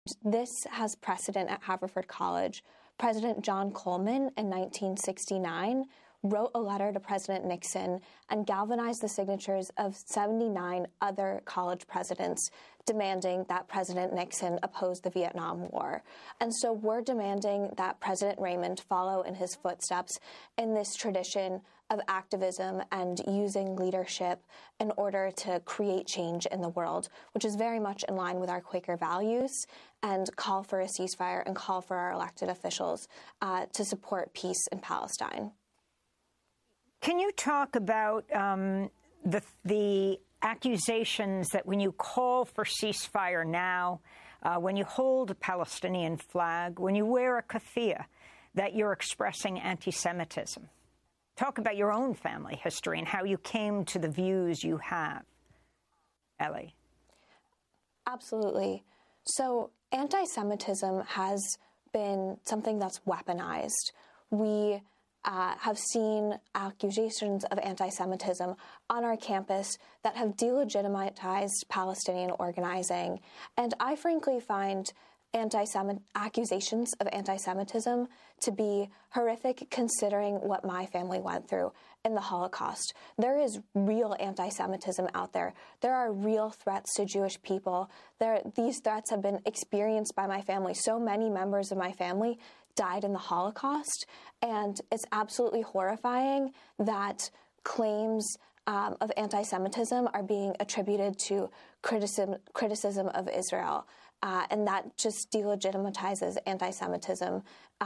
This has precedent at Haverford College. President John Coleman in 1969 wrote a letter to President Nixon and galvanized the signatures of 79 other college presidents demanding that President Nixon oppose the Vietnam War. And so we're demanding that President Raymond follow in his footsteps in this tradition of activism and using leadership in order to create change in the world, which is very much in line with our Quaker values, and call for a ceasefire and call for our elected officials to support peace in Palestine. Can you talk about the accusations that when you call for ceasefire now, when you hold a Palestinian flag, when you wear a keffiyeh, that you're expressing anti-Semitism? Talk about your own family history and how you came to the views you have. Ellie. Absolutely. So anti-Semitism has been something that's weaponized. We have seen accusations of anti-Semitism on our campus that have delegitimized Palestinian organizing. And I frankly find accusations of anti-Semitism to be horrific, considering what my family went through in the Holocaust. There is real anti-Semitism out there. There are real threats to Jewish people. These threats have been experienced by my family. So many members of my family died in the Holocaust, and it's absolutely horrifying that claims of anti-Semitism are being attributed to criticism of Israel. And that just delegitimizes anti-Semitism,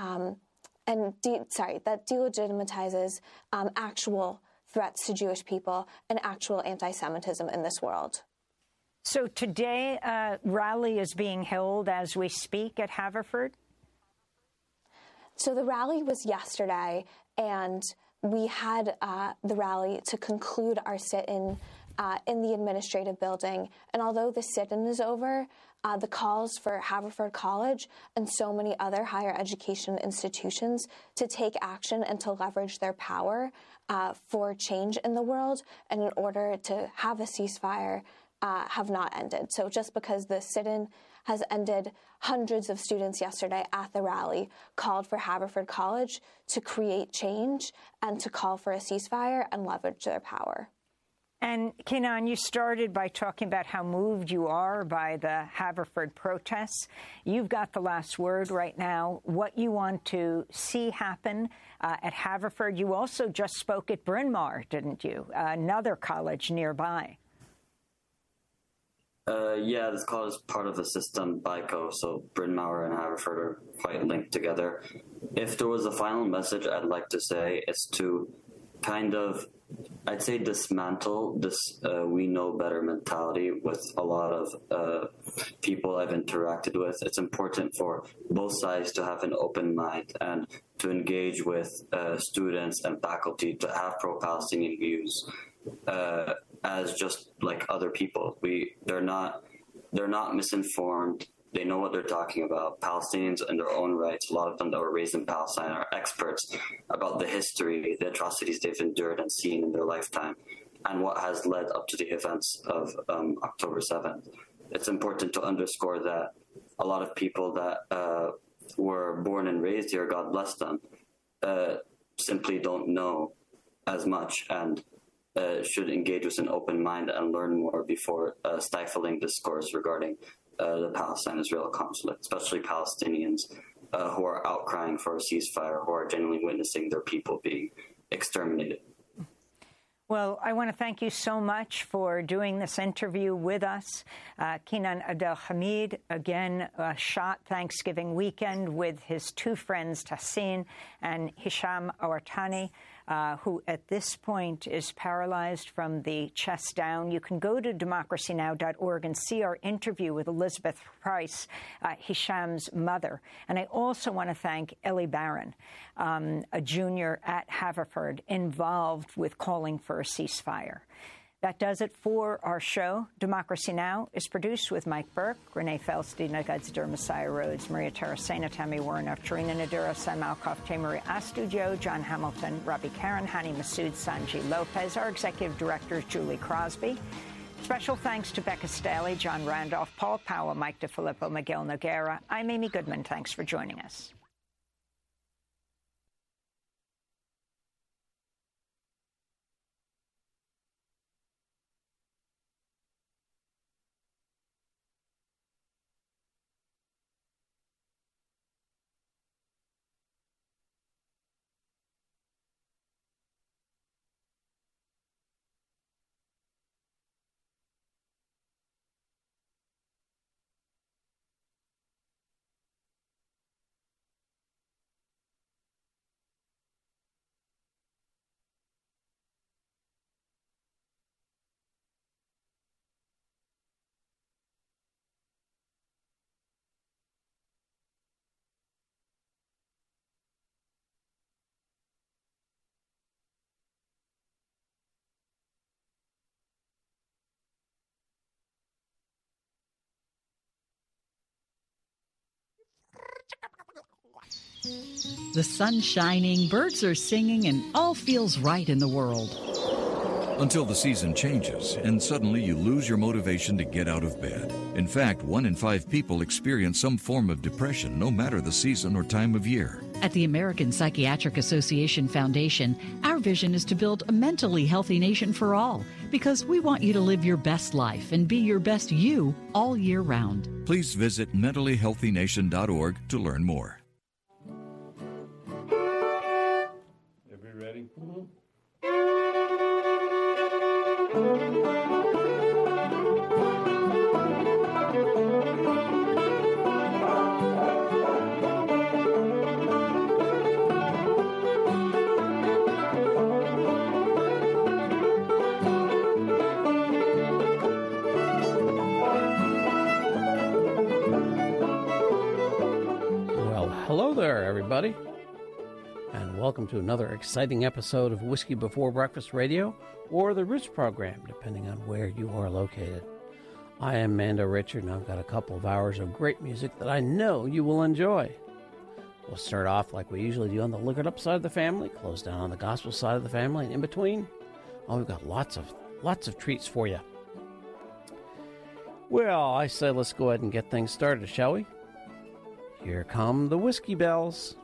that delegitimizes actual threats to Jewish people and actual anti-Semitism in this world. So today, a rally is being held as we speak at Haverford? So the rally was yesterday, and we had the rally to conclude our sit-in in the administrative building. And although the sit-in is over, the calls for Haverford College and so many other higher education institutions to take action and to leverage their power for change in the world and in order to have a ceasefire have not ended. So just because the sit-in has ended, hundreds of students yesterday at the rally called for Haverford College to create change and to call for a ceasefire and leverage their power. And, Keenan, you started by talking about how moved you are by the Haverford protests. You've got the last word right now. What you want to see happen at Haverford. You also just spoke at Bryn Mawr, didn't you? Another college nearby. Yeah, this college is part of the system BICO, so Bryn Mawr and Haverford are quite linked together. If there was a final message I'd like to say, it's to kind of, I'd say, dismantle this we know better mentality with a lot of people I've interacted with. It's important for both sides to have an open mind and to engage with students and faculty to have pro-Palestinian views as just like other people. They're not misinformed. They know what they're talking about. Palestinians in their own rights, a lot of them that were raised in Palestine, are experts about the history, the atrocities they've endured and seen in their lifetime, and what has led up to the events of October 7th. It's important to underscore that a lot of people that were born and raised here, God bless them, simply don't know as much and should engage with an open mind and learn more before stifling discourse regarding the Palestine-Israel conflict, especially Palestinians who are outcrying for a ceasefire, who are genuinely witnessing their people being exterminated. Well, I want to thank you so much for doing this interview with us. Keenan Abdelhamid, again, shot Thanksgiving weekend with his two friends, Tahsin and Hisham Awartani, who at this point is paralyzed from the chest down. You can go to democracynow.org and see our interview with Elizabeth Price, Hisham's mother. And I also want to thank Ellie Barron, a junior at Haverford, involved with calling for a ceasefire. That does it for our show. Democracy Now! Is produced with Mike Burke, Renee Felstein, Nagadzder, Messiah Rhodes, Maria Tarasena, Tammy Warnoff, Tarina Nadira, Sam Malkoff, Tamari Astudio, John Hamilton, Robbie Karen, Hani Masood, Sanji Lopez. Our executive director is Julie Crosby. Special thanks to Becca Staley, John Randolph, Paul Powell, Mike DeFilippo, Miguel Noguera. I'm Amy Goodman. Thanks for joining us. The sun's shining, birds are singing, and all feels right in the world. Until the season changes, and suddenly you lose your motivation to get out of bed. In fact, 1 in 5 people experience some form of depression, no matter the season or time of year. At the American Psychiatric Association Foundation, our vision is to build a mentally healthy nation for all, because we want you to live your best life and be your best you all year round. Please visit mentallyhealthynation.org to learn more. Ready? Well, hello there, everybody. And welcome to another exciting episode of Whiskey Before Breakfast Radio, or the Rich Program, depending on where you are located. I am Mando Richard, and I've got a couple of hours of great music that I know you will enjoy. We'll start off like we usually do on the Look It Up side of the family, close down on the gospel side of the family, and in between, we've got lots of treats for you. Well, I say let's go ahead and get things started, shall we? Here come the Whiskey Bells.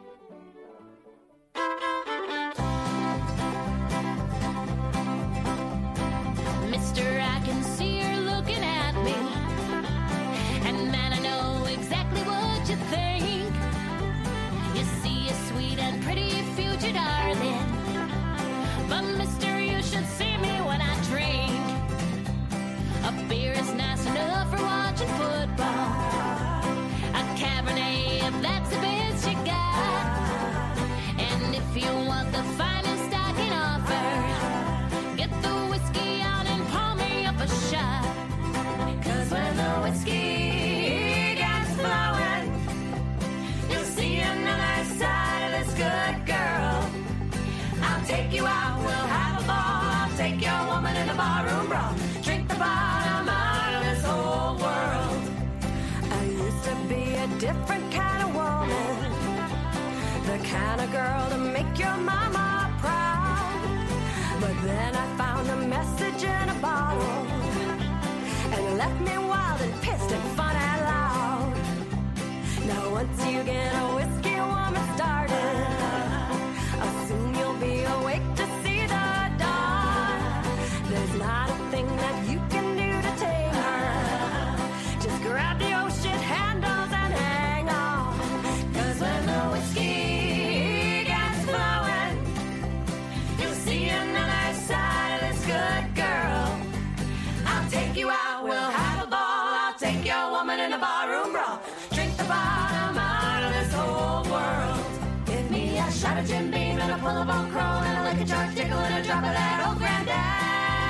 Different kind of woman, the kind of girl to make your mama proud. But then I found a message in a bottle, and it left me wild and pissed and fun out loud. Now once you get a whiskey woman started, soon you'll be awake to see the dawn. There's not a thing that you can do to tame her. Just grab the ocean handles and hang on. 'Cause when the whiskey gets flowing, you'll see another side of this good girl. I'll take you out, we'll have a ball. I'll take your woman in a barroom brawl. Drink the bottom out of this whole world. Give me a shot of Jim Beam and a pull of Old Crow and a lick of George Dickel and a drop of that old granddad.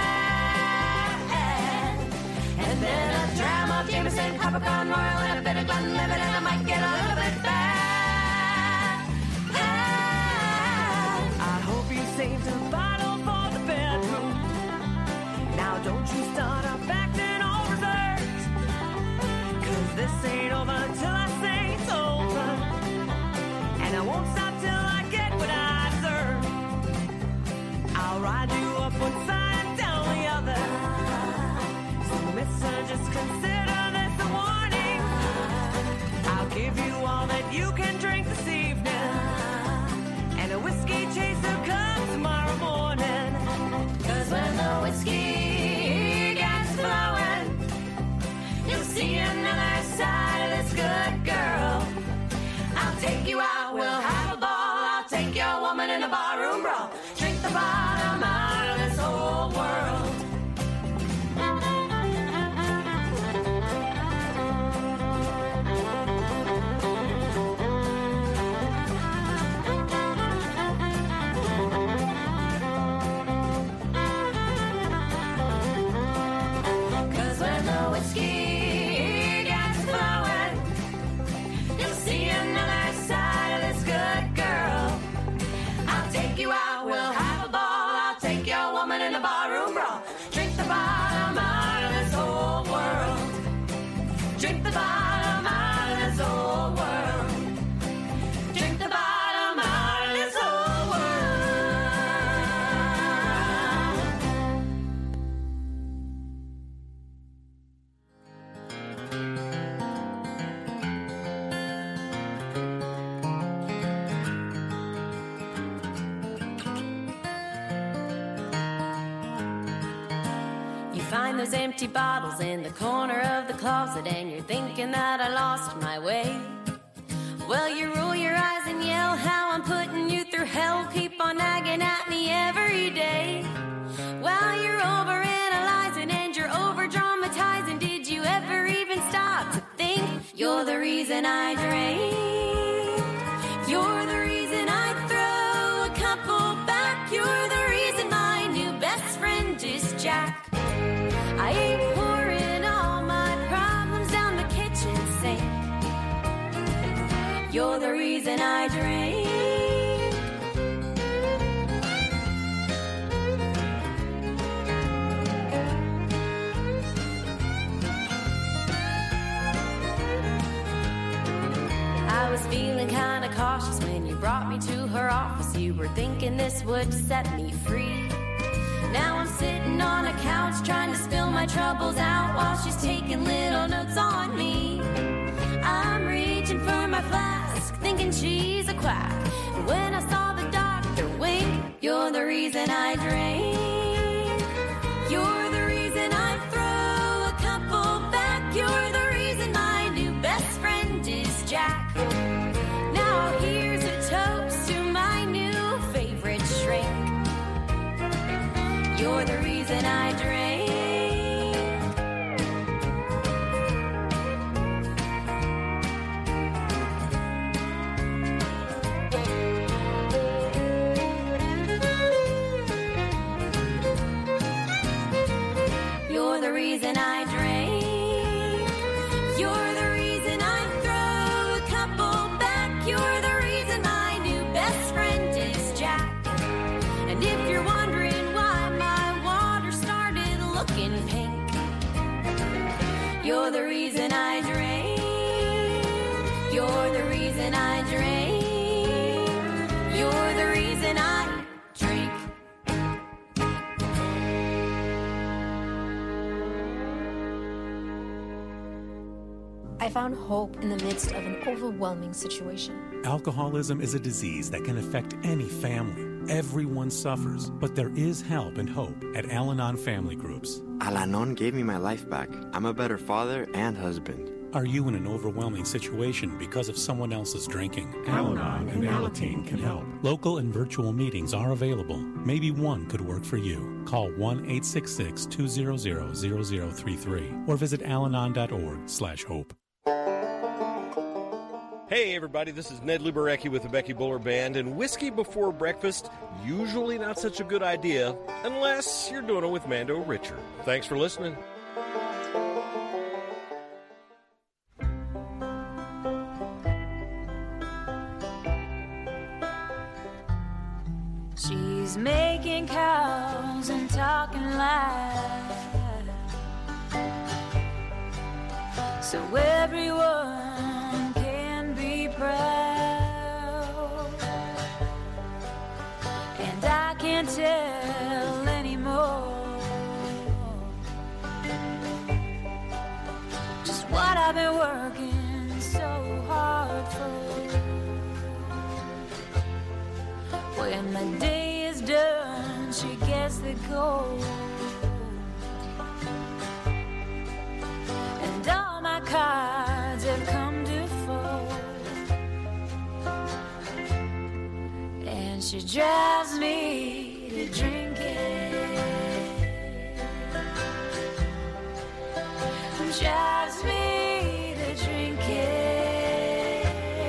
And then a dram of Jameson, Capricorn Royal, and a bit of Glenlivet, and I might get a little bit bad. I hope you saved a bottle for the bedroom. Now don't you start up acting all reserved, 'cause this ain't over till I say it's over, and I won't stop till I get what I deserve. I'll ride you up one side and down the other. give you all that you can drink this evening, and a whiskey chaser comes tomorrow morning. 'Cause when the whiskey gets flowing, you'll see another side of this good girl. I'll take you out, we'll have a ball. I'll take your woman in a barroom brawl. Drink the bottom out of this whole world. Find those empty bottles in the corner of the closet, and you're thinking that I lost my way. Well, you roll your eyes and yell how I'm putting you through hell. Keep on nagging at me every day. While you're overanalyzing and you're over-dramatizing, did you ever even stop to think you're the reason I drink? You're the reason I throw a couple back. You're the reason my new best friend is Jack. I ain't pouring all my problems down the kitchen sink. You're the reason I drink. I was feeling kinda cautious when you brought me to her office. You were thinking this would set me free. Now I'm sitting on a couch trying to spill my troubles out while she's taking little notes on me. I'm reaching for my flask, thinking she's a quack. And when I saw the doctor wink, you're the reason I drink. You're the reason I throw a couple back. You're the reason my new best friend is Jack. Now here's a toast to my new favorite shrink. You're the reason I drink. You're the reason I drink. You're the reason I throw a couple back. You're the reason my new best friend is Jack. And if you're wondering why my water started looking pink, you're the reason I drink. You're the reason I drink. You're the reason I drink. I found hope in the midst of an overwhelming situation. Alcoholism is a disease that can affect any family. Everyone suffers, but there is help and hope at Al-Anon Family Groups. Al-Anon gave me my life back. I'm a better father and husband. Are you in an overwhelming situation because of someone else's drinking? Al-Anon and Alateen can help. Local and virtual meetings are available. Maybe one could work for you. Call 1-866-200-0033 or visit alanon.org/hope. Hey everybody, this is Ned Luberecki with the Becky Buller Band, and whiskey before breakfast, usually not such a good idea unless you're doing it with Mando Richard. Thanks for listening. She's making cows and talking lies, so everyone can be proud. And I can't tell anymore just what I've been working so hard it go. And all my cards have come to fold. And she drives me to drink it. Drives me to drink it.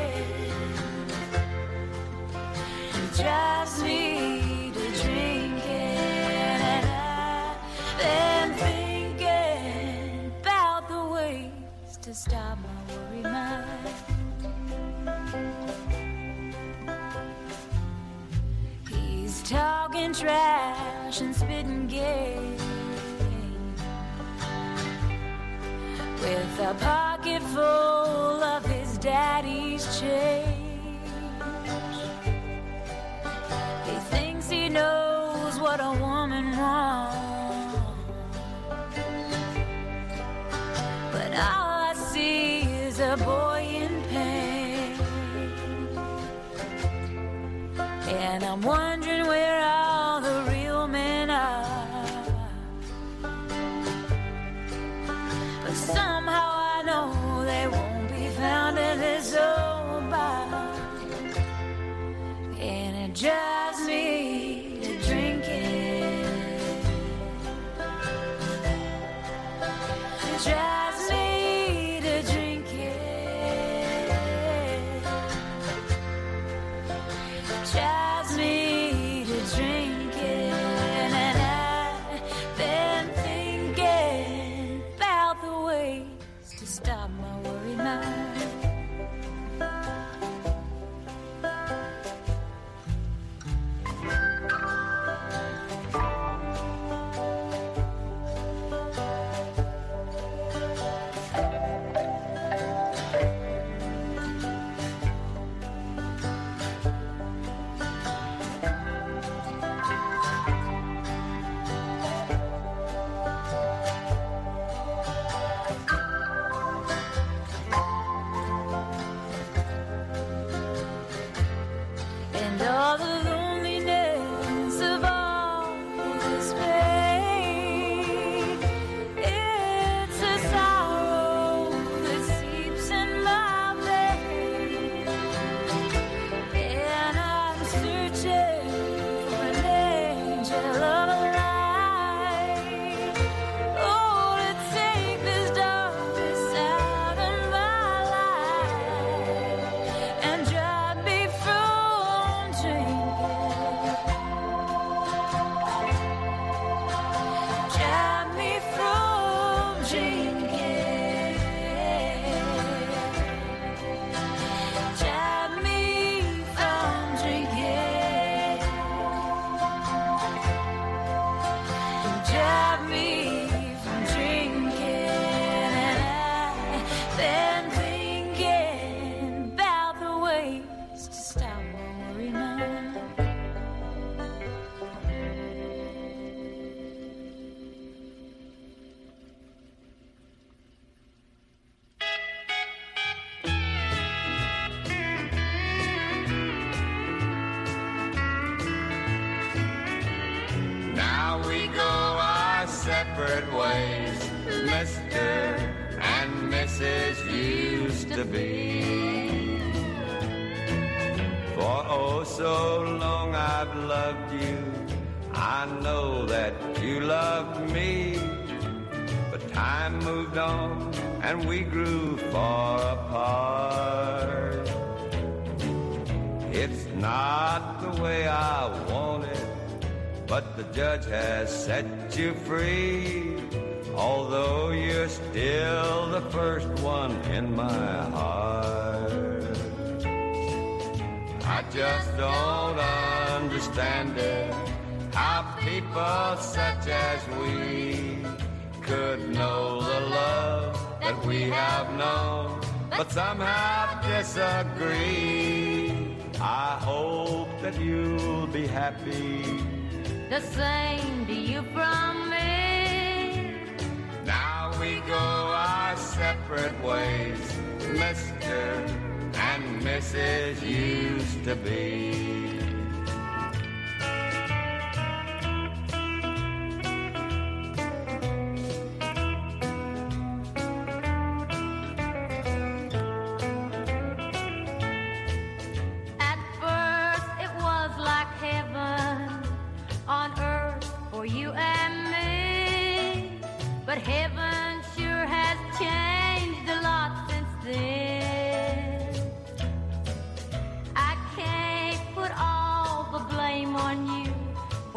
Drives me to drink it. And I've been thinking about the ways to stop my worry mind. He's talking trash and spitting game with a pocket full of his daddy's change. He thinks he knows what a woman wants, but all I see is a boy in pain. And I'm wondering where all the real men are. But somehow I know they won't be found in this old bar. And it drives me to drink it. It drives me to drink it. It drives me to drink it. And I've been thinking about the ways to stop my worry mind. And all the loneliness of all this pain, it's a sorrow that seeps in my veins. And I'm searching for an angel of light, oh, to take this darkness out of my life and drive me from drinking. Drive me from drinking. Drive me from drinking. Drive me from drinking. And I've been thinking about the ways to stop my worry mind. Now we go our separate ways, Mr. and Mrs. used to be. For oh so long I've loved you, I know that you loved me. But time moved on and we grew far apart. It's not the way I want it, but the judge has set you free. Although you're still the first one in my heart. I just don't understand it, how people such as we could know the love that we have known, but somehow disagree. I hope that you'll be happy. The same do you from me. Now we go our separate ways, Mr. and Mrs. used to be.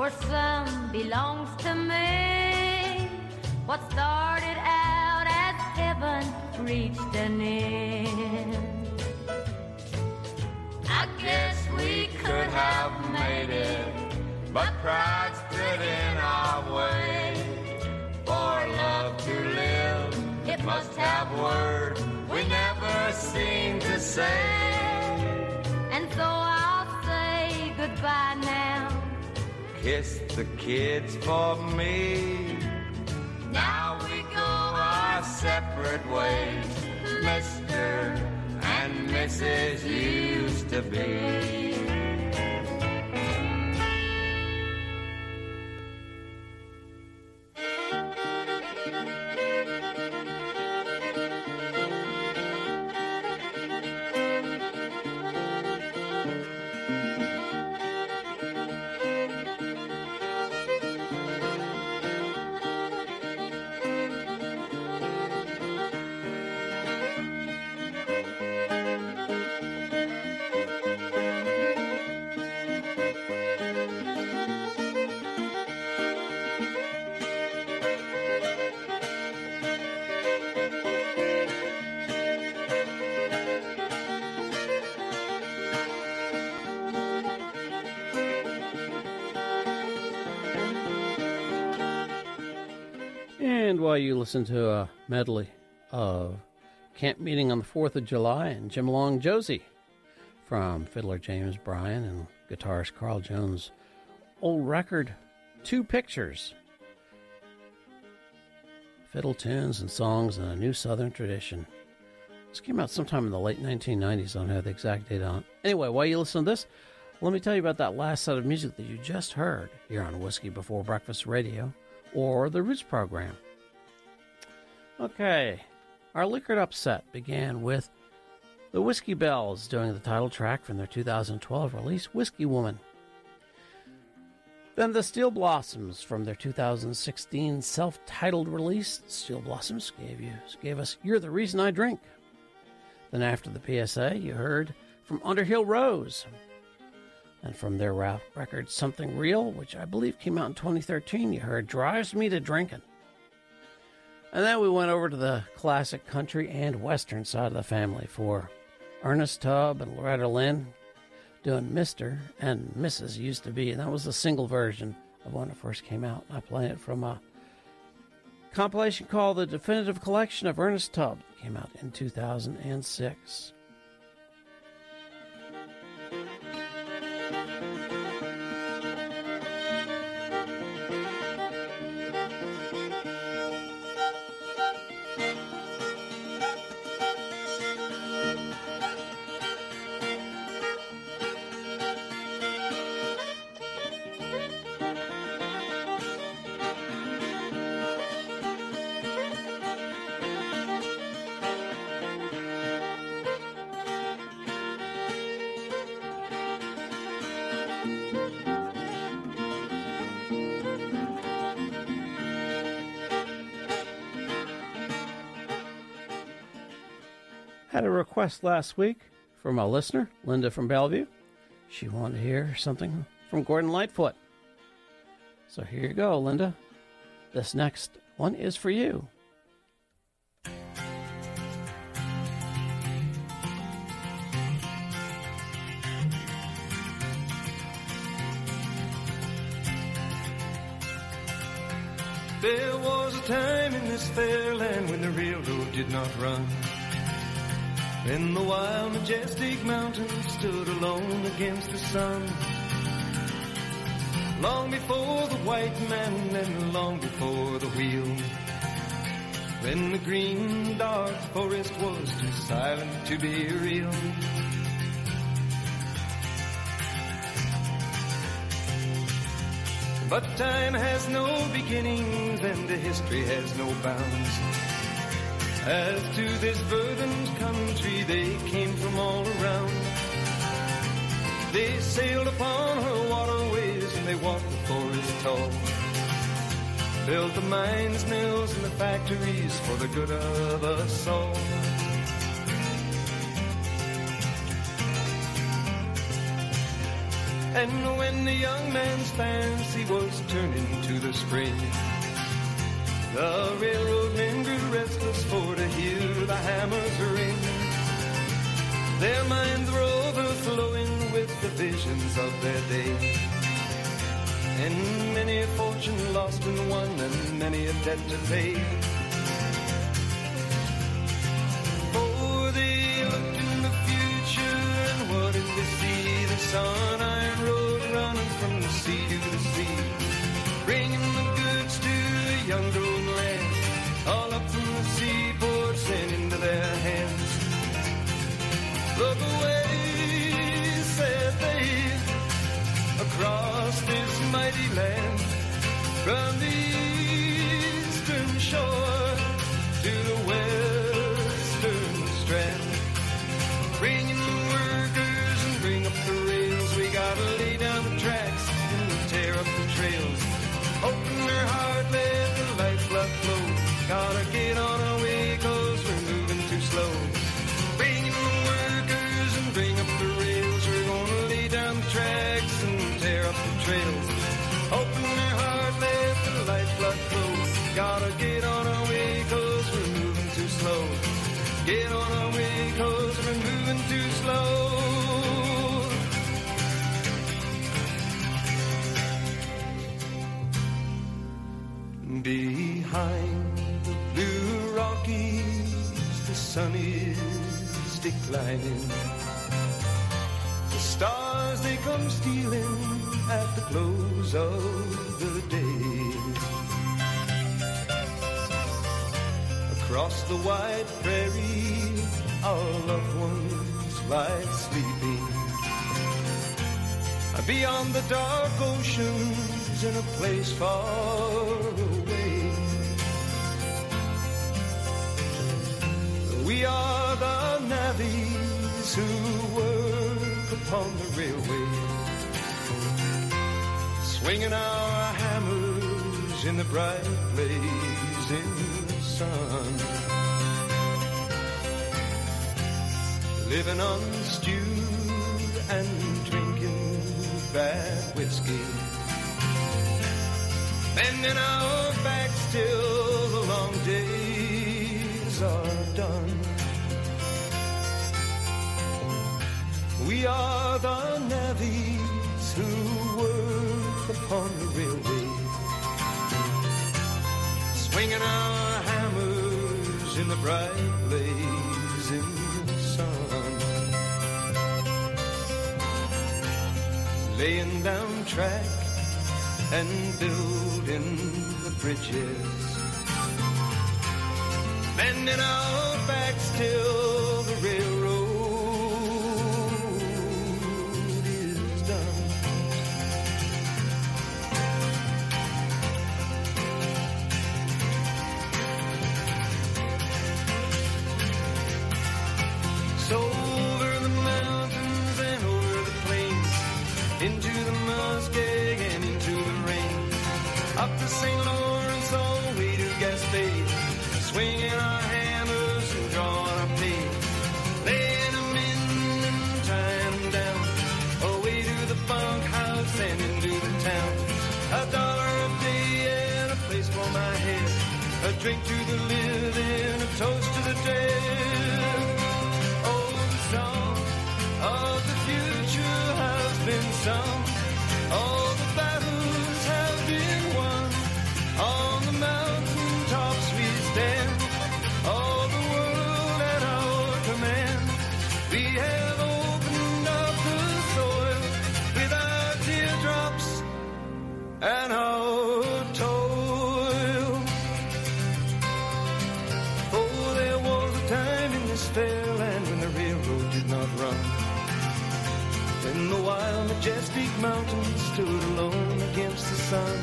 for some belongs to me. What started out as heaven reached an end. I guess we could have made it, but pride stood in our way. For love to live, it must have words we never seem to say. And so I'll say goodbye now. Kiss the kids for me. Now we go our separate ways. Mr. and Mrs. used to be. And while you listen to a medley of Camp Meeting on the 4th of July and Jim Along Josie from fiddler James Bryan and guitarist Carl Jones' old record, Two Pictures. Fiddle tunes and songs in a new Southern tradition. This came out sometime in the late 1990s. I don't have the exact date on it. Anyway, while you listen to this, let me tell you about that last set of music that you just heard here on Whiskey Before Breakfast Radio or the Roots program. Okay, our Liquored Up set began with the Whiskey Bells doing the title track from their 2012 release, Whiskey Woman. Then the Steel Blossoms from their 2016 self-titled release, Steel Blossoms, gave us You're the Reason I Drink. Then after the PSA, you heard from Underhill Rose. And from their rap record, Something Real, which I believe came out in 2013, you heard Drives Me to Drinkin'. And then we went over to the classic country and western side of the family for Ernest Tubb and Loretta Lynn doing Mr. and Mrs. Used to Be. And that was the single version of when it first came out. I played it from a compilation called The Definitive Collection of Ernest Tubb. It came out in 2006. Had a request last week from a listener, Linda from Bellevue. She wanted to hear something from Gordon Lightfoot. So here you go, Linda. This next one is for you. There was a time in this fair land when the railroad did not run. Then the wild, majestic mountains stood alone against the sun. Long before the white man and long before the wheel. When the green, dark forest was too silent to be real. But time has no beginnings and the history has no bounds. As to this verdant country they came from all around. They sailed upon her waterways and they walked the forest tall. Built the mines, mills, and the factories for the good of us all. And when the young man's fancy was turning to the spring, the railroad men grew restless for to hear the hammers ring. Their minds were overflowing with the visions of their day, and many a fortune lost and won, and many a debt to pay. Oh, they looked in the future, and what did they see? The sun iron road running from the sea to the sea, bringing the goods to the young golden land, all up from the seaport sent into their hands. Look away, said they, across this mighty land, from the eastern shore to the western strand. Bring in the workers and bring up the rails. We gotta lay down the tracks and tear up the trails. Open their heart, let the lifeblood flow. Gotta get on our way, 'cause we're moving too slow. Bring in the workers and bring up the rails. We're gonna lay down the tracks and tear up the trails. Open their heart, let the lifeblood flow. Gotta get on our way, 'cause we're moving too slow. Get on our way, 'cause we're moving too slow. Behind the blue Rockies, the sun is declining. The stars, they come stealing at the close of the day. Across the wide prairie, our loved ones lie sleeping. Beyond the dark oceans, in a place far away, we are the navvies who work upon the railway, swinging our hammers in the bright blazing sun, living on stew and drinking bad whiskey, bending our backs till the long days are done. We are the navvies who work upon the railway, swinging our hammers in the bright blazing sun, laying down track and building the bridges, bending our backs till the railroad is done. So over the mountains and over the plains, into the muskeg and into the rain, up the St. Lawrence all the way to Gaspé, swinging our hammers and drawing our pay, laying them in and tying them down, away to the bunkhouse and into the town. $1 a day and a place for my head, a drink to the living, a toast to the dead. Oh, the song of the future has been sung. All the battles have been won. On the mountain tops we stand. All the world at our command. We have opened up the soil with our teardrops and our toil. Oh, there was a time in this fair land when the railroad did not run, when the wild, majestic mountains stood alone against the sun.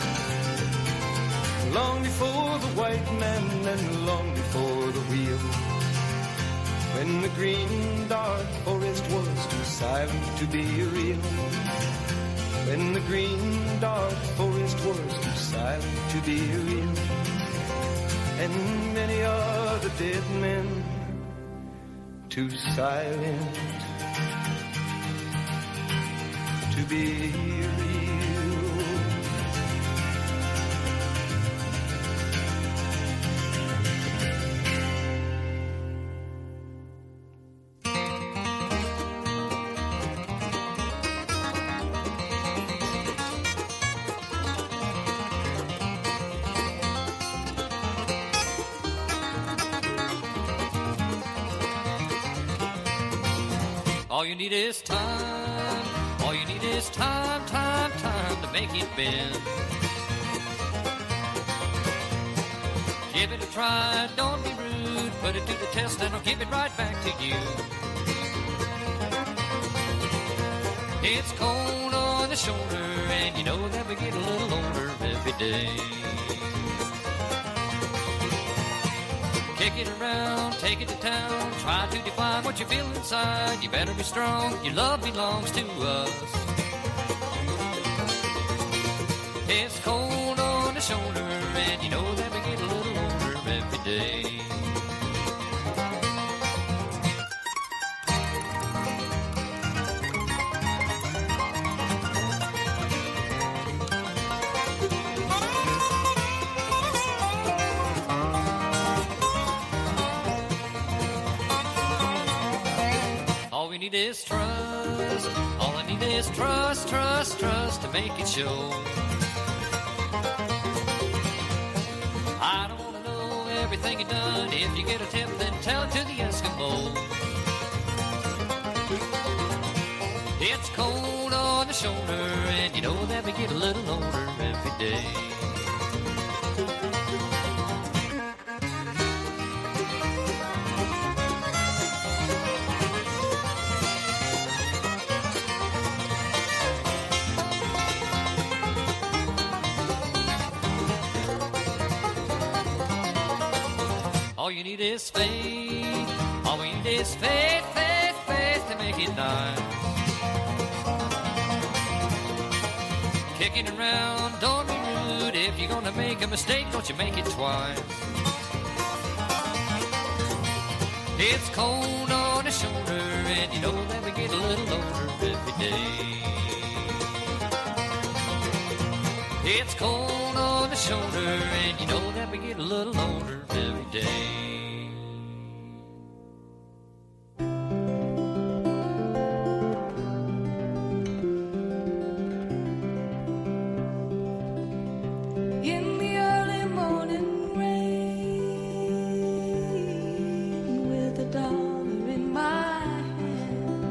Long before the white man and long before the wheel, when the green, dark forest was too silent to be real, when the green, dark forest was too silent to be real, and many are the dead men too silent to be real. All you need is time. All you need is time, time, time to make it bend. Give it a try, don't be rude. Put it to the test and I'll give it right back to you. It's cold on the shoulder and you know that we get a little older every day. Kick it around, take it to town, try to define what you feel inside. You better be strong, your love belongs to us. It's cold on the shoulder, and you know that we get a little older every day. All we need is trust. All I need is trust, trust, trust to make it show. I don't want to know everything you've done. If you get a tip, then tell it to the Eskimo. It's cold on the shoulder, and you know that we get a little older every day. All you need is faith. All we need is faith, faith, faith to make it nice. Kicking around, don't be rude. If you're gonna make a mistake, don't you make it twice. It's cold on the shoulder, and you know that we get a little older every day. It's cold on the shoulder, and you know that we get a little older every day. In the early morning rain, with $1 in my hand,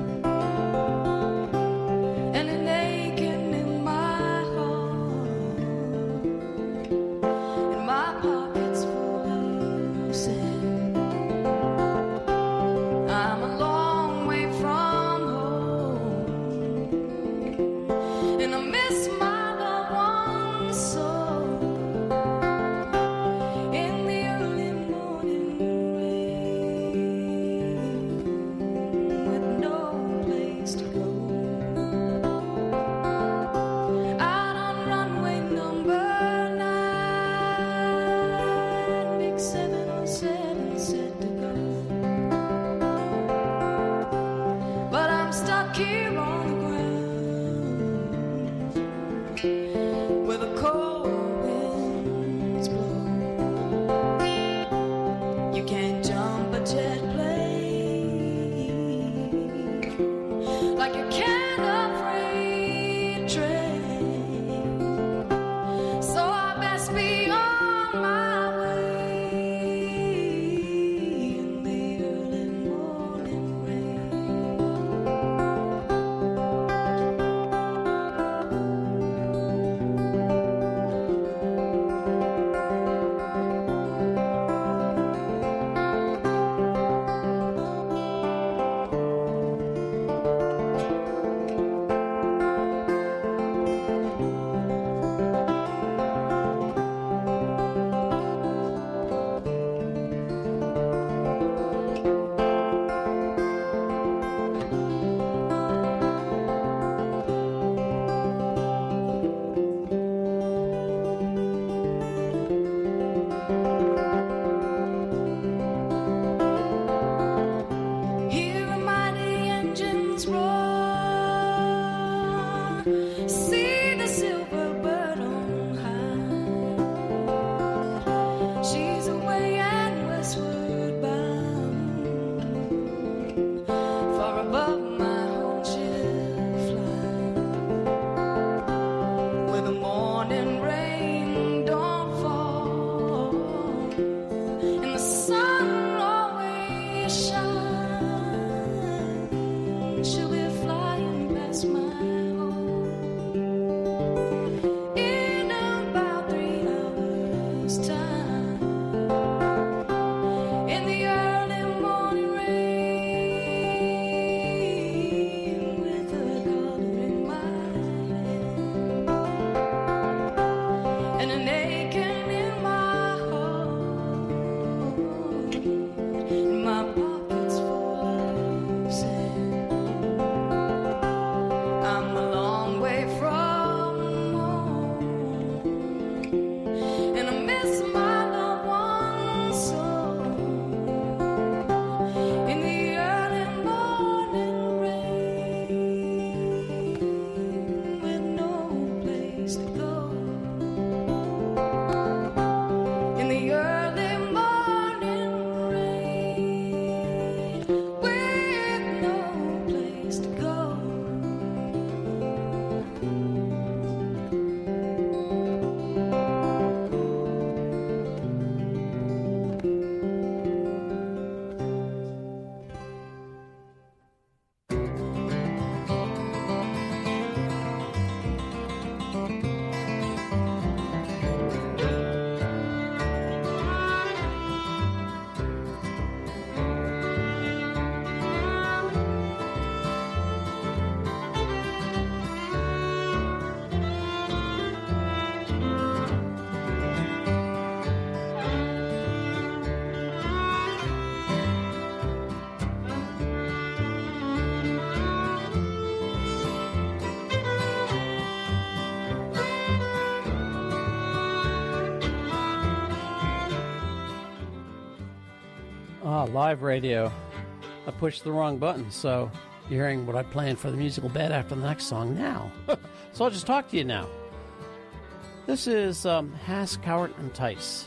Live radio. I pushed the wrong button, so you're hearing what I planned for the musical bed after the next song now. So I'll just talk to you now. This is Haas, Cowart, and Tice.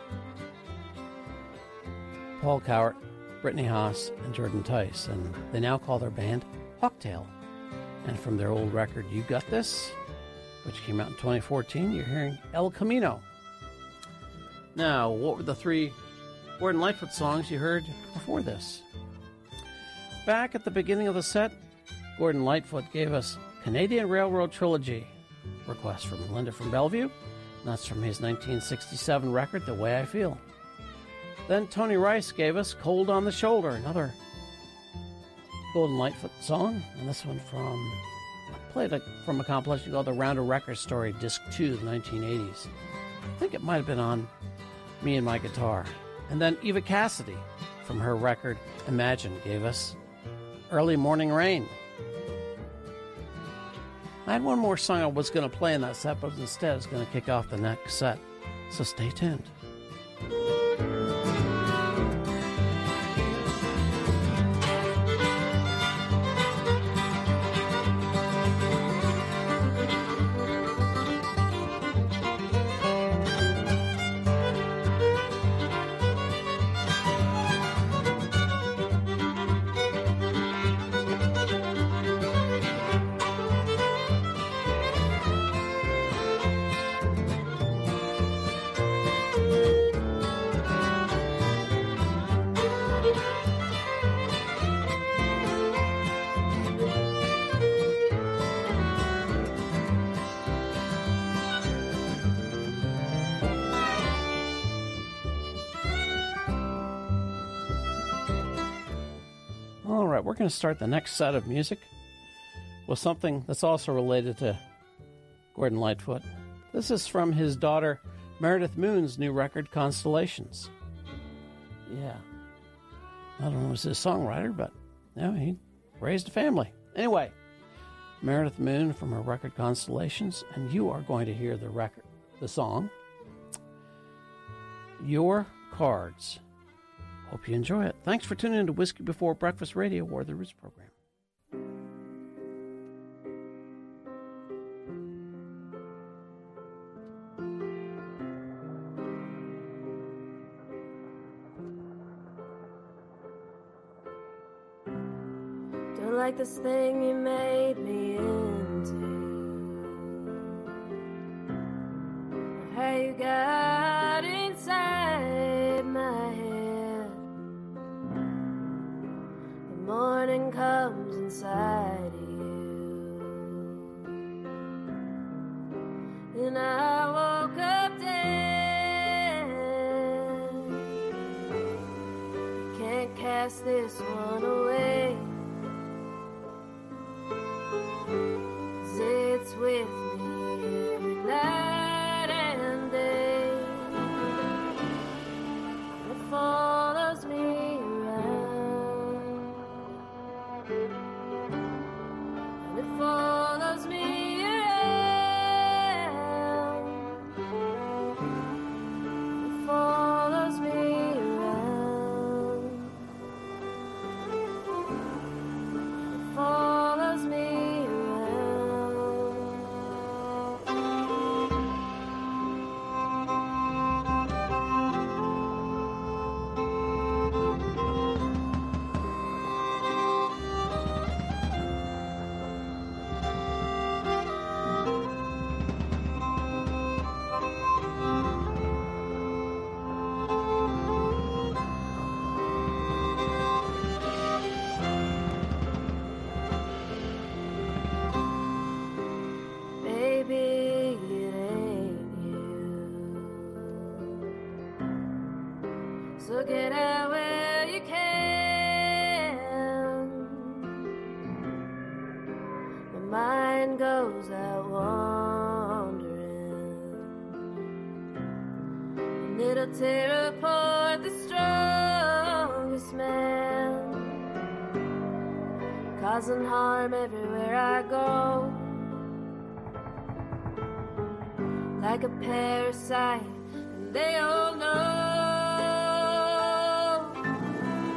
Paul Cowart, Brittany Haas, and Jordan Tice, and they now call their band Hawktail. And from their old record, You Got This, which came out in 2014, you're hearing El Camino. Now, what were the three Gordon Lightfoot songs you heard before this? Back at the beginning of the set, Gordon Lightfoot gave us Canadian Railroad Trilogy, request from Linda from Bellevue. That's from his 1967 record, The Way I Feel. Then Tony Rice gave us Cold on the Shoulder, another Gordon Lightfoot song, and this one from a compilation called The Rounder Record Story, Disc 2, the 1980s. I think it might have been on Me and My Guitar. And then Eva Cassidy, from her record Imagine, gave us Early Morning Rain. I had one more song I was going to play in that set, but instead I was going to kick off the next set. So stay tuned. We're going to start the next set of music with something that's also related to Gordon Lightfoot. This is from his daughter Meredith Moon's new record, Constellations. Yeah. I don't know if he's a songwriter, but he raised a family. Anyway, Meredith Moon from her record Constellations, and you are going to hear the song, Your Cards. Hope you enjoy it. Thanks for tuning in to Whiskey Before Breakfast Radio or the Roots program. Don't like this thing you made me into. How you got inside my head. Morning comes inside of you, and I woke up dead. Can't cast this one away, 'cause it's with me every night and day. It follows me. Follows me around. It follows me around. It follows me So get out where you can. My mind goes out wandering, and it'll tear apart the strongest man, causing harm everywhere I go, like a parasite, and they all know.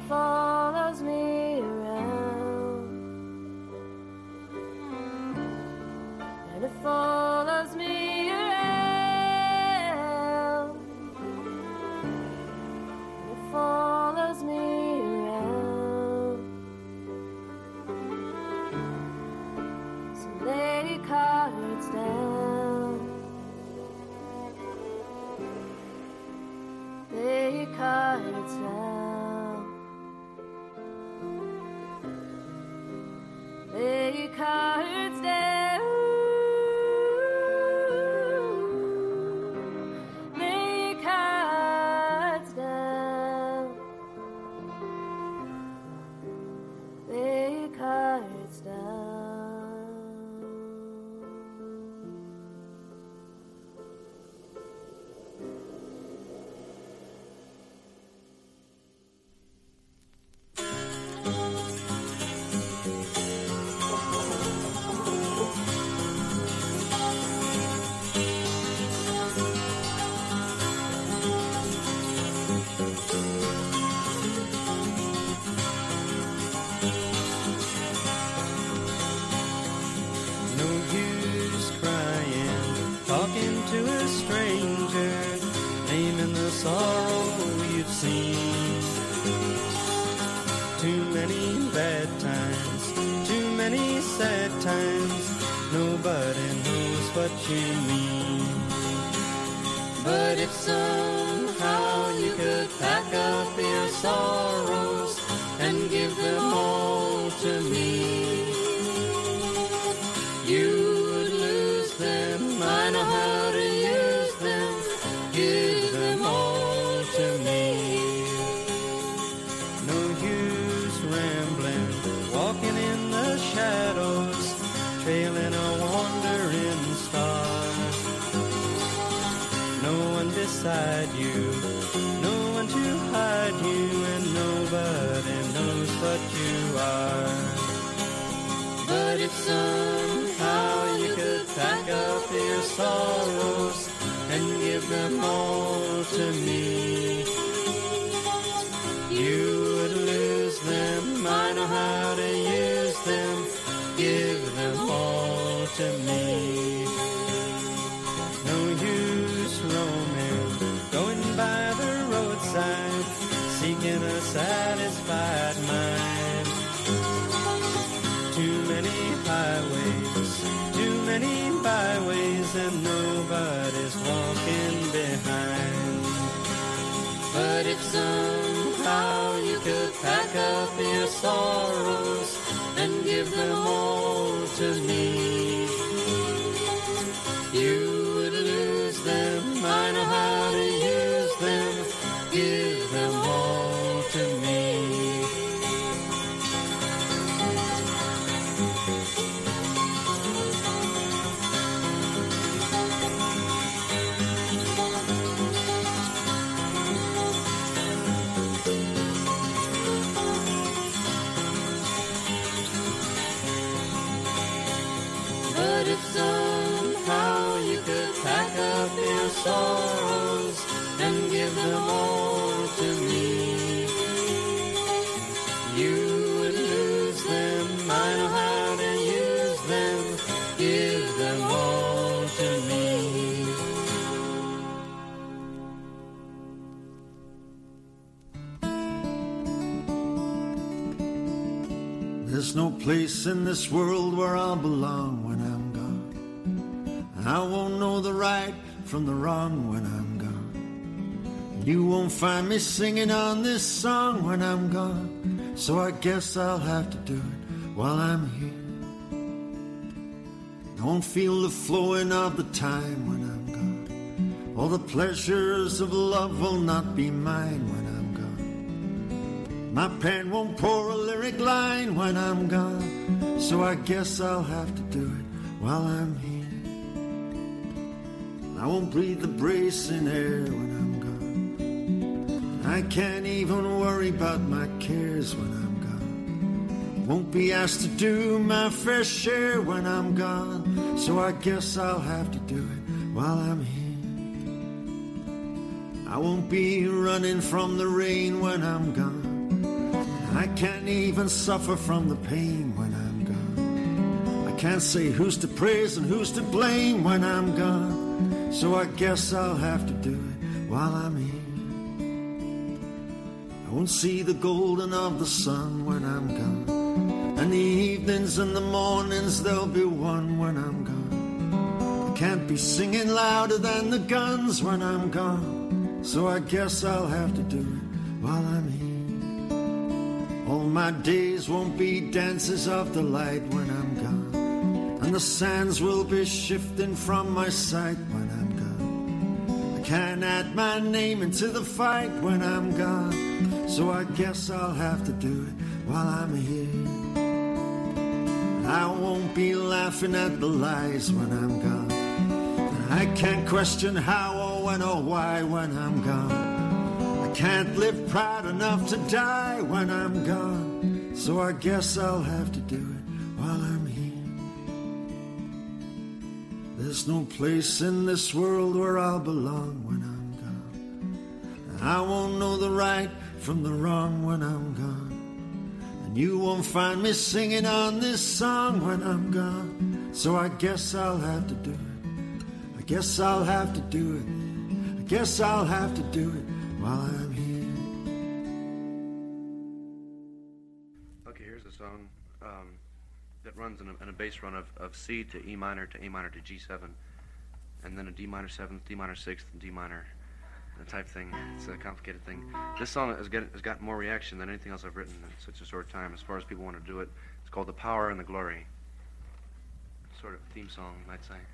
follows me around, and it follows me around, and it follows me around. So lay your cards down, lay your cards down, lay your cards down, lay your cards down, lay your cards down. No use crying, talking to a stranger, naming the sorrow you've seen. Too many bad times, too many sad times, nobody knows what you mean. But if somehow you could pack up your sorrows and give them all to me, you would lose them. I know how to use them. Give them all to me. No use rambling, walking in the shadows, trailing a wandering star. No one beside you, no one to hide you, and nobody knows what you are. But if somehow you could pack up your sorrows and give them all to me, you would lose them. I know how to use them. Give them all to me. No use roaming, going by the roadside, seeking a satisfied mind. Too many highways, too many byways, and nobody's walking behind. But if somehow you could pack up your sorrows and give them all to me, you would lose them. I know how to use them. Give them all to me. But if somehow you could pack up your sorrows and give them all to me, you would lose them. I know how to use them. Give them all to me. There's no place in this world where I'll belong when I'm gone. I won't know the right from the wrong when I'm gone. You won't find me singing on this song when I'm gone. So I guess I'll have to do it while I'm here. I won't feel the flowing of the time when I'm gone. All the pleasures of love will not be mine when I'm gone. My pen won't pour a lyric line when I'm gone. So I guess I'll have to do it while I'm here. I won't breathe the bracing air when I'm gone. I can't even worry about my cares when I'm gone. Won't be asked to do my fair share when I'm gone. So I guess I'll have to do it while I'm here. I won't be running from the rain when I'm gone. I can't even suffer from the pain when I'm gone. I can't say who's to praise and who's to blame when I'm gone. So I guess I'll have to do it while I'm here. I won't see the golden of the sun when I'm gone. And the evenings and the mornings, they'll be one when I'm gone. I can't be singing louder than the guns when I'm gone. So I guess I'll have to do it while I'm here. All my days won't be dances of the light when I'm gone. And the sands will be shifting from my sight when I'm gone. I can't add my name into the fight when I'm gone. So I guess I'll have to do it while I'm here. I won't be laughing at the lies when I'm gone. I can't question how or when or why when I'm gone. I can't live proud enough to die when I'm gone. So I guess I'll have to do it while I'm here. There's no place in this world where I'll belong when I'm gone. I won't know the right from the wrong when I'm gone. And you won't find me singing on this song when I'm gone. So I guess I'll have to do it. I guess I'll have to do it. I guess I'll have to do it while I'm here. Okay, here's a song that runs in a bass run of C to E minor to A minor to G7, and then a D minor 7th, D minor 6th, and D minor type thing. It's a complicated thing. This song has got more reaction than anything else I've written in such a short time as far as people want to do it. It's called The Power and the Glory. Sort of theme song, you might say.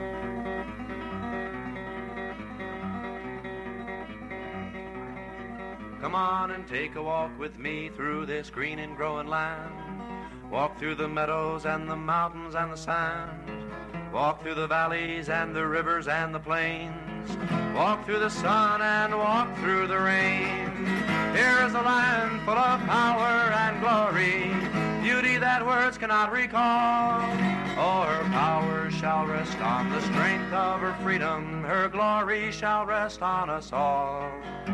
Come on and take a walk with me through this green and growing land. Walk through the meadows and the mountains and the sand. Walk through the valleys and the rivers and the plains. Walk through the sun and walk through the rain. Here is a land full of power and glory, beauty that words cannot recall. Oh, her power shall rest on the strength of her freedom. Her glory shall rest on us all.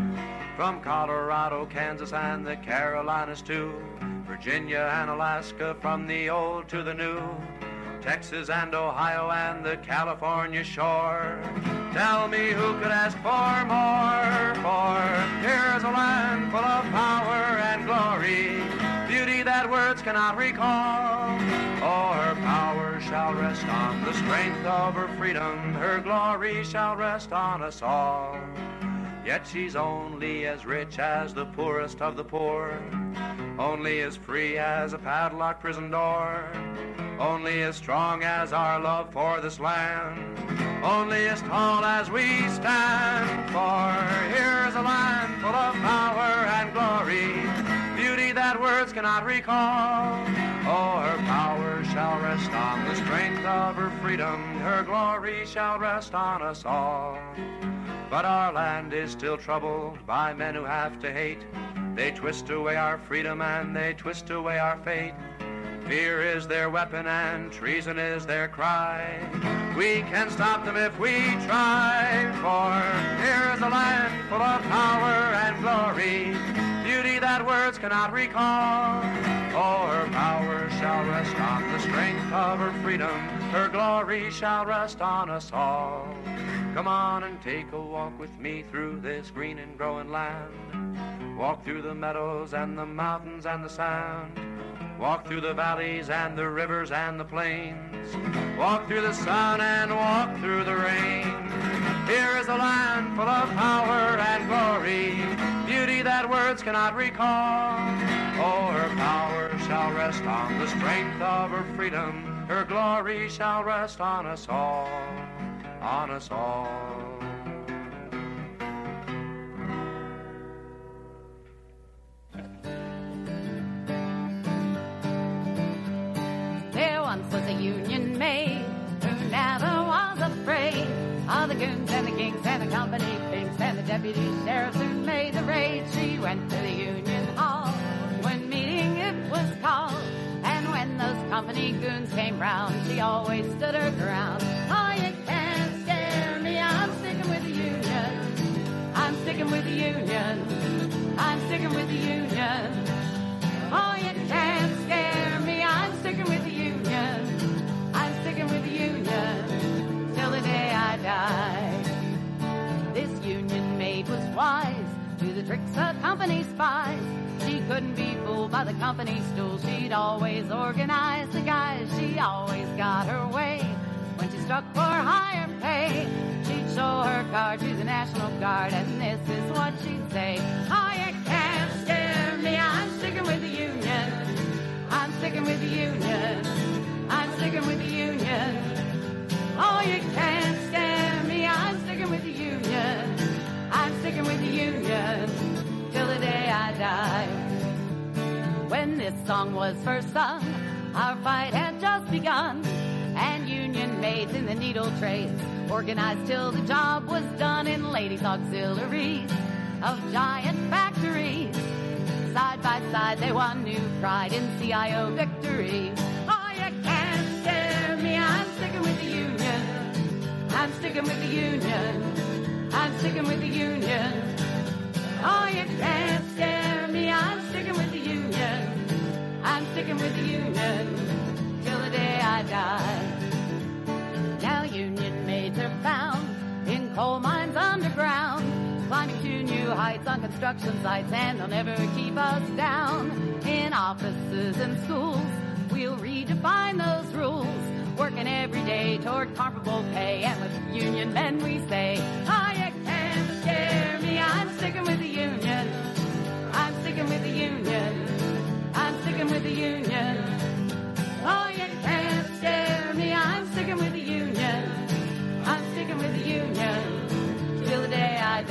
From Colorado, Kansas, and the Carolinas too, Virginia and Alaska, from the old to the new, Texas and Ohio and the California shore. Tell me who could ask for more, for here's a land full of power and glory, beauty that words cannot recall. Oh, her power shall rest on the strength of her freedom, her glory shall rest on us all. Yet she's only as rich as the poorest of the poor, only as free as a padlocked prison door, only as strong as our love for this land, only as tall as we stand. For here's a land full of power and glory, beauty that words cannot recall. Oh, her power shall rest on the strength of her freedom, her glory shall rest on us all. But our land is still troubled by men who have to hate. They twist away our freedom and they twist away our fate. Fear is their weapon and treason is their cry. We can stop them if we try, for here is a land full of power and glory, beauty that words cannot recall. Oh, her power shall rest on the strength of her freedom, her glory shall rest on us all. Come on and take a walk with me through this green and growing land. Walk through the meadows and the mountains and the sand. Walk through the valleys and the rivers and the plains. Walk through the sun and walk through the rain. Here is a land full of power and glory, beauty that words cannot recall. Oh, her power shall rest on the strength of her freedom, her glory shall rest on us all. On us all. There once was a Union maid who never was afraid of the goons and the kings and the company thieves and the deputy sheriffs who made the raid. She went to the Union Hall when meeting it was called, and when those company goons came round, she always stood her ground. Oh, you can't scare me, I'm sticking with the Union. I'm sticking with the Union. I'm sticking with the Union. Oh, you can't scare me. I'm sticking with the union. I'm sticking with the union till the day I die. This union maid was wise to the tricks of company spies. She couldn't be fooled by the company stool. She'd always organize the guys. She always got her way when she struck for higher pay. She'd show her card to the National Guard, and this is what she'd say. Oh, you can't scare me. I'm sticking with the union. I'm sticking with the union. I'm sticking with the union. Oh, you can't scare me. I'm sticking with the union. I'm sticking with the union till the day I die. When this song was first sung, our fight had just begun, and union maids in the needle trades organized till the job was done in ladies' auxiliaries of giant factories. Side by side they won new pride in CIO victory. Oh, you can't scare me. I'm sticking with the union. I'm sticking with the union. I'm sticking with the union. Oh, you can't scare me. I'm sticking with the union. I'm sticking with the union till the day I die. Now union maids are found in coal mines underground, climbing to new heights on construction sites, and they'll never keep us down. In offices and schools, we'll redefine those rules, working every day toward comparable pay. And with union men we say, oh, you can't scare me. I'm sticking with the union. I'm sticking with the union. I'm sticking with the union. Oh, you can't scare me. I'm sticking with the union. I'm sticking with the union till the day I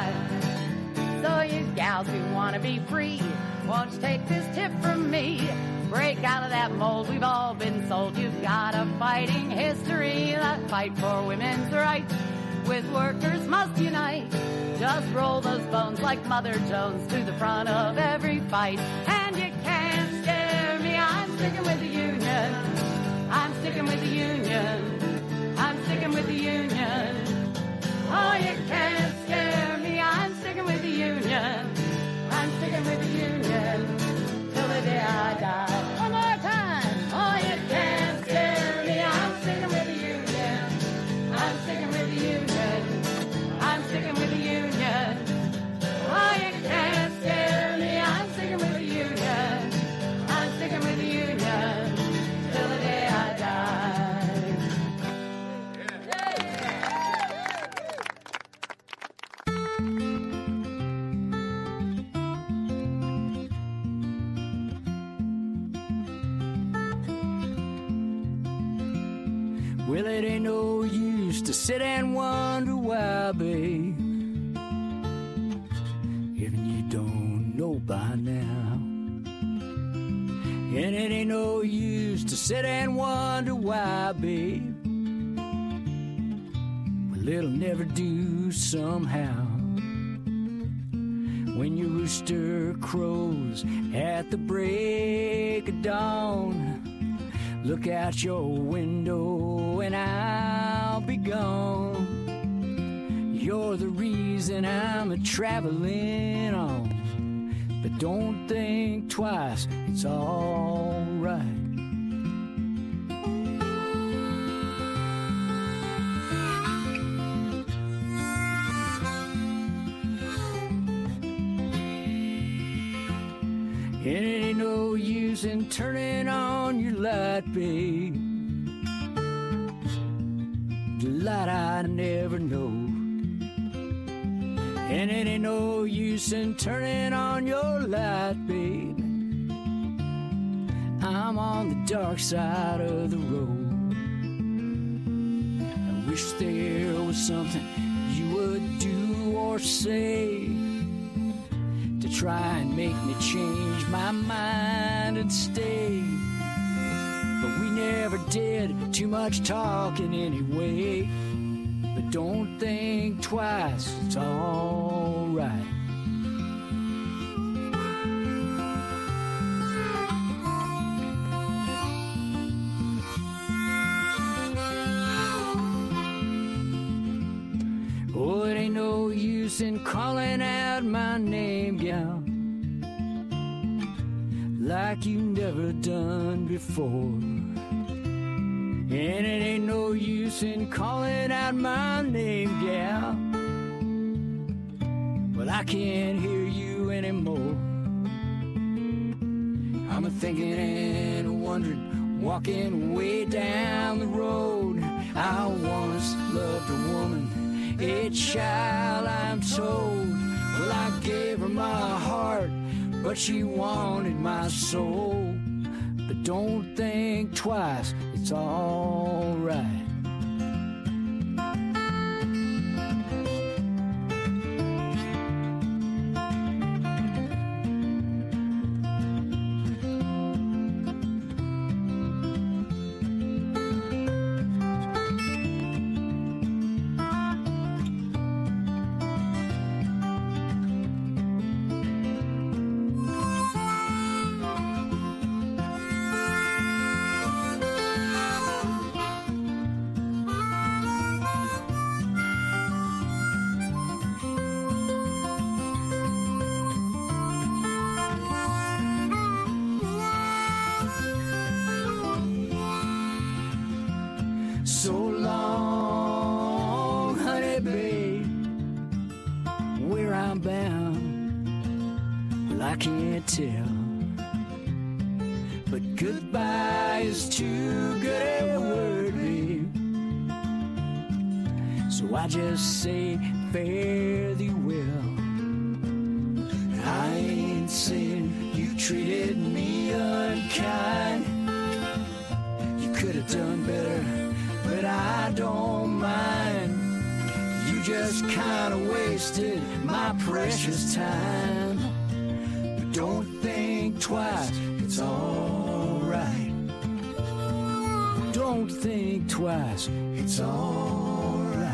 die. So you gals who want to be free, won't you take this tip from me? Break out of that mold we've all been sold. You've got a fighting history, that fight for women's rights. With workers must unite. Just roll those bones like Mother Jones to the front of every fight. And you can't scare me. I'm sticking with the union. I'm sticking with the union. I'm sticking with the union. Oh, you can't scare me. I'm sticking with the union. I'm sticking with the union till the day I die. One more time. Oh, you can't scare me. I'm sticking with the union. I'm sticking with the union. I'm sticking with the union. Oh, you can't scare me. I'm sticking with the union. I'm sticking with the union till the day I die. Well, it ain't no use to sit and wonder why, babe, even you don't know by now. And it ain't no use to sit and wonder why, babe, well, it'll never do somehow. When your rooster crows at the break of dawn, look out your window and I'll be gone. You're the reason I'm a-traveling on, but don't think twice, it's all right. And it ain't no use in turning on your light, babe, the light I never knowed. And it ain't no use in turning on your light, babe, I'm on the dark side of the road. I wish there was something you would do or say to try and make me change my mind and stay. But we never did too much talking anyway. But don't think twice, it's all right. Oh, it ain't no use in calling out my name, gal, like you never done before. And it ain't no use in calling out my name, gal. Well, I can't hear you anymore. I'm a-thinking and a-wondering, walking way down the road. I once loved a woman, a child, I'm told. Well, I gave her my heart, but she wanted my soul. But don't think twice, it's all right. So long, honey, babe, where I'm bound, well, I can't tell. But goodbye is too good a word, babe. So I just say fare thee well. I ain't saying you treated me unkind. You could have done better, but I don't mind. You just kind of wasted my precious time. But don't think twice, it's all right. Don't think twice, it's all right.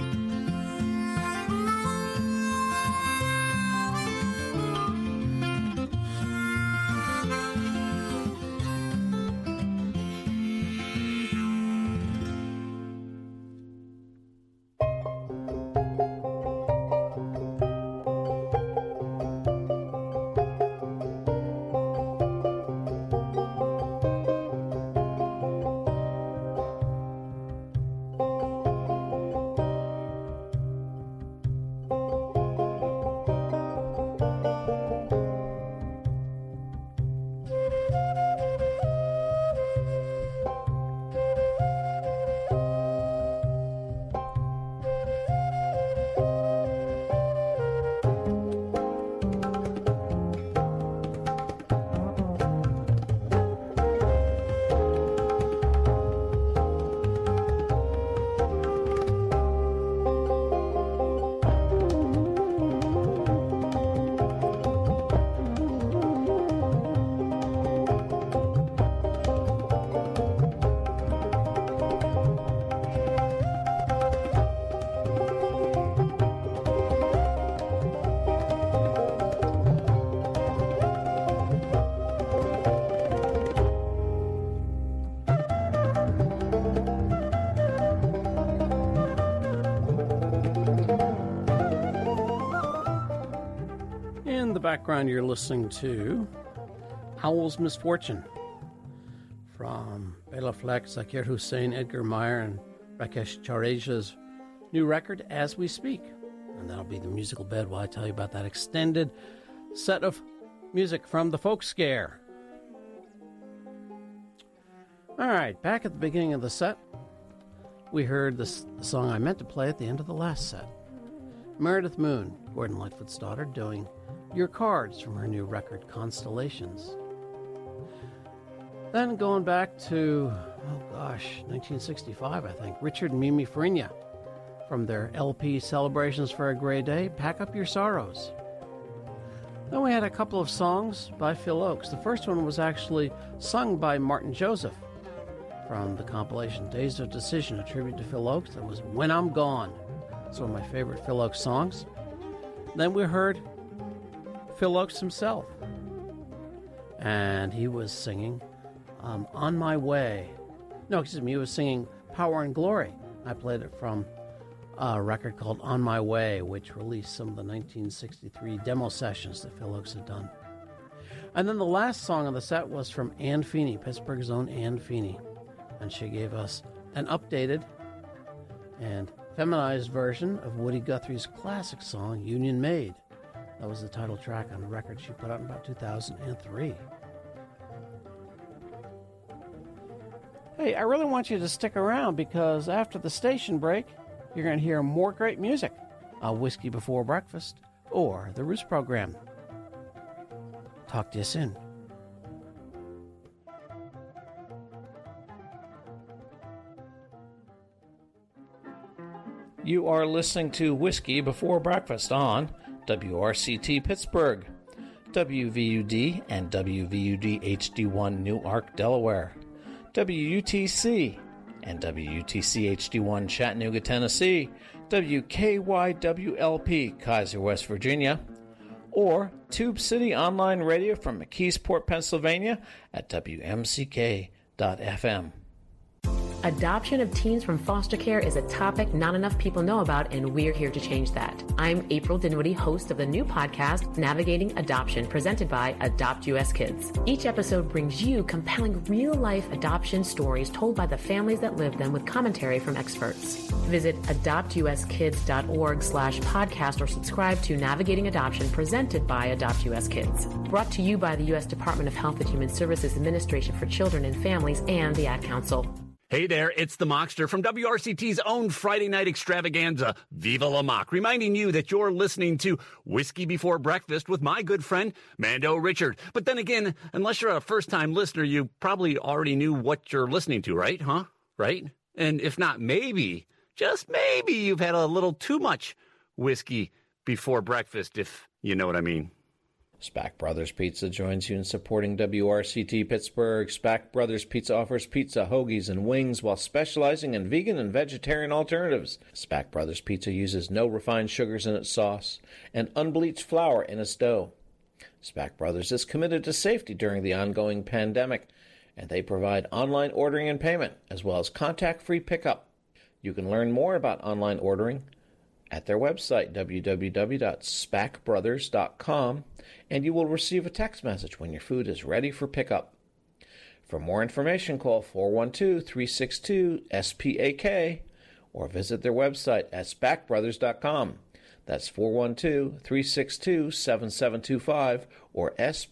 In the background, you're listening to Howl's Misfortune from Bela Fleck, Zakir Hussain, Edgar Meyer, and Rakesh Chareja's new record, As We Speak. And that'll be the musical bed while I tell you about that extended set of music from the Folk Scare. All right, back at the beginning of the set, we heard the song I meant to play at the end of the last set. Meredith Moon, Gordon Lightfoot's daughter, doing Your Cards from her new record, Constellations. Then going back to, 1965, I think, Richard and Mimi Fariña from their LP Celebrations for a Grey Day, Pack Up Your Sorrows. Then we had a couple of songs by Phil Ochs. The first one was actually sung by Martin Joseph from the compilation Days of Decision, a tribute to Phil Ochs. That was When I'm Gone. It's one of my favorite Phil Ochs songs. Then we heard Phil Ochs himself, and he was singing On My Way. No, excuse me, he was singing Power and Glory. I played it from a record called On My Way, which released some of the 1963 demo sessions that Phil Ochs had done. And then the last song on the set was from Ann Feeney, Pittsburgh's own Ann Feeney. And she gave us an updated and feminized version of Woody Guthrie's classic song, Union Made. That was the title track on a record she put out in about 2003. Hey, I really want you to stick around because after the station break, you're going to hear more great music on Whiskey Before Breakfast or the Roots Program. Talk to you soon. You are listening to Whiskey Before Breakfast on WRCT Pittsburgh, WVUD and WVUD HD1 Newark, Delaware, WUTC and WUTC HD1 Chattanooga, Tennessee, WKYWLP Kaiser, West Virginia, or Tube City Online Radio from McKeesport, Pennsylvania at WMCK.FM. Adoption of teens from foster care is a topic not enough people know about, and we're here to change that. I'm April Dinwiddie, host of the new podcast, Navigating Adoption, presented by Adopt US Kids. Each episode brings you compelling real-life adoption stories told by the families that live them with commentary from experts. Visit adoptuskids.org/podcast or subscribe to Navigating Adoption, presented by Adopt US Kids. Brought to you by the U.S. Department of Health and Human Services Administration for Children and Families and the Ad Council. Hey there, it's the Mockster from WRCT's own Friday night extravaganza, Viva La Mock, reminding you that you're listening to Whiskey Before Breakfast with my good friend, Mando Richard. But then again, unless you're a first-time listener, you probably already knew what you're listening to, right? Huh? Right? And if not, maybe, just maybe, you've had a little too much whiskey before breakfast, if you know what I mean. Spack Brothers Pizza joins you in supporting WRCT Pittsburgh. Spack Brothers Pizza offers pizza, hoagies, and wings while specializing in vegan and vegetarian alternatives. Spack Brothers Pizza uses no refined sugars in its sauce and unbleached flour in its dough. Spack Brothers is committed to safety during the ongoing pandemic, and they provide online ordering and payment, as well as contact-free pickup. You can learn more about online ordering at their website, www.spackbrothers.com, and you will receive a text message when your food is ready for pickup. For more information, call 412-362-SPAK or visit their website at spackbrothers.com. That's 412-362-7725 or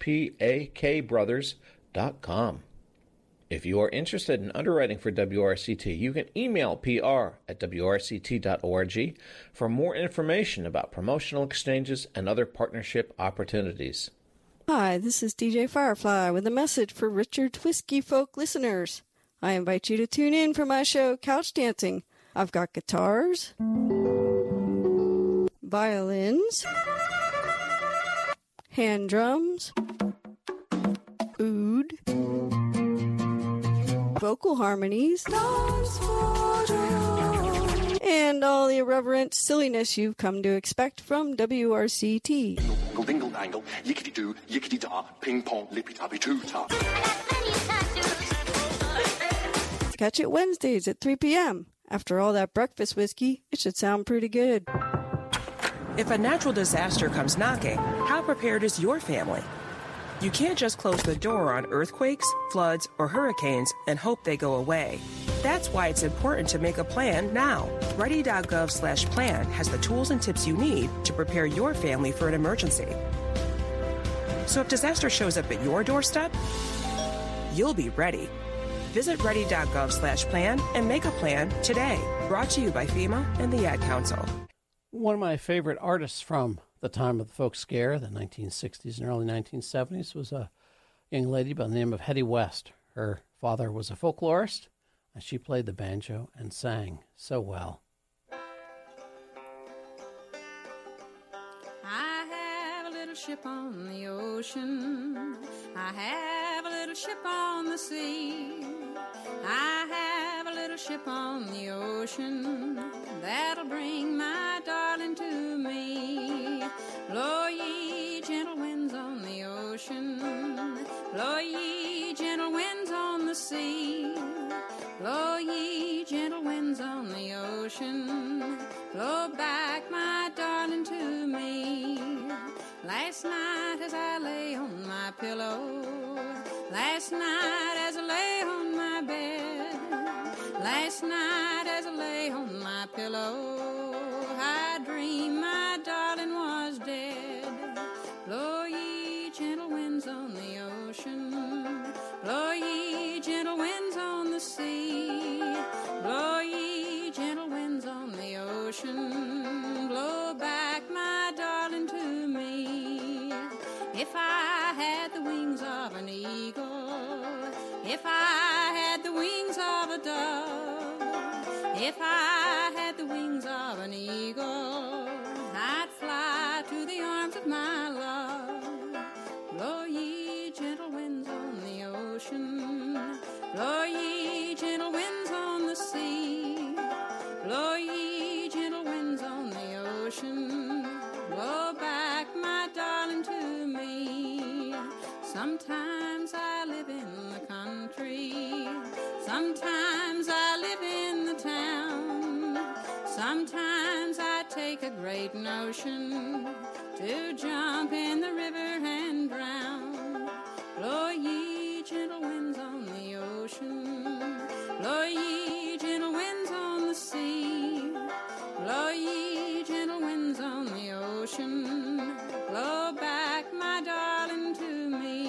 spakbrothers.com. If you are interested in underwriting for WRCT, you can email pr@wrct.org for more information about promotional exchanges and other partnership opportunities. Hi, this is DJ Firefly with a message for Richard Whiskey Folk listeners. I invite you to tune in for my show, Couch Dancing. I've got guitars, violins, hand drums, oud, vocal harmonies, and all the irreverent silliness you've come to expect from WRCT. Dingle, dingle, dangle, yickety-doo, yickety-da, ping-pong, lippy-tappy-too-ta. Catch it Wednesdays at 3 p.m. After all that breakfast whiskey, it should sound pretty good. If a natural disaster comes knocking, how prepared is your family? You can't just close the door on earthquakes, floods, or hurricanes and hope they go away. That's why it's important to make a plan now. Ready.gov/plan has the tools and tips you need to prepare your family for an emergency. So if disaster shows up at your doorstep, you'll be ready. Visit ready.gov/plan and make a plan today. Brought to you by FEMA and the Ad Council. One of my favorite artists from the time of the folk scare, the 1960s and early 1970s, was a young lady by the name of Hetty West. Her father was a folklorist, and she played the banjo and sang so well. I have a little ship on the ocean. I have a little ship on the sea. I have a little ship on the ocean that'll bring my darling to me. Blow ye gentle winds on the ocean, blow ye gentle winds on the sea. Blow ye gentle winds on the ocean, blow back my darling to me. Last night as I lay on my pillow, Last night as I lay on my pillow, I dreamed my darling was dead. Blow ye gentle winds on the ocean, blow ye gentle winds on the sea, blow ye gentle winds on the ocean, blow back my darling to me. If I had the wings of an eagle, if I had the wings of a dove, if I had the wings of an eagle, I'd fly to the arms of my love. Blow ye gentle winds on the ocean, blow ye gentle winds on the sea, blow ye gentle winds on the ocean, blow back my darling to me. Sometimes I live in the country, sometimes I live in the town, sometimes I take a great notion to jump in the river and drown. Blow ye gentle winds on the ocean, blow ye gentle winds on the sea, blow ye gentle winds on the ocean, blow back my darling to me.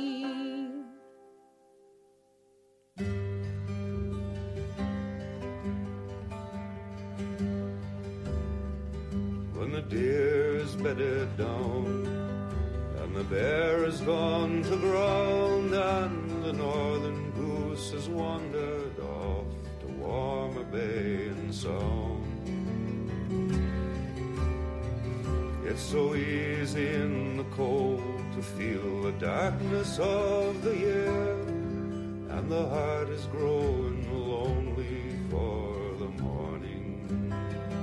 When the deer is bedded down and the bear is gone to ground and the northern goose has wandered off to warmer bay and sound, it's so easy in the cold to feel the darkness of the year, and the heart is growing lonely